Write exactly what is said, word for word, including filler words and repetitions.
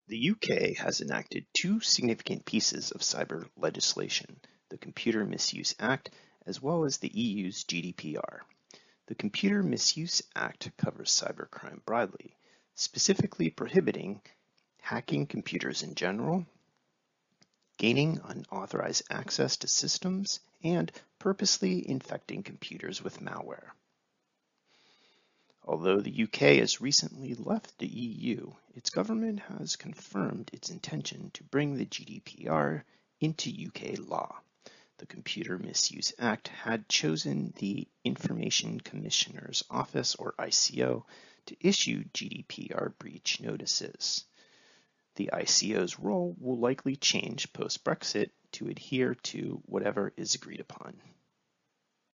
The U K has enacted two significant pieces of cyber legislation, the Computer Misuse Act as well as the E U's G D P R. The Computer Misuse Act covers cybercrime broadly, specifically prohibiting hacking computers in general, gaining unauthorized access to systems, and purposely infecting computers with malware. Although the U K has recently left the E U, its government has confirmed its intention to bring the G D P R into U K law. The Computer Misuse Act had chosen the Information Commissioner's Office, or I C O, to issue G D P R breach notices. The I C O's role will likely change post-Brexit to adhere to whatever is agreed upon.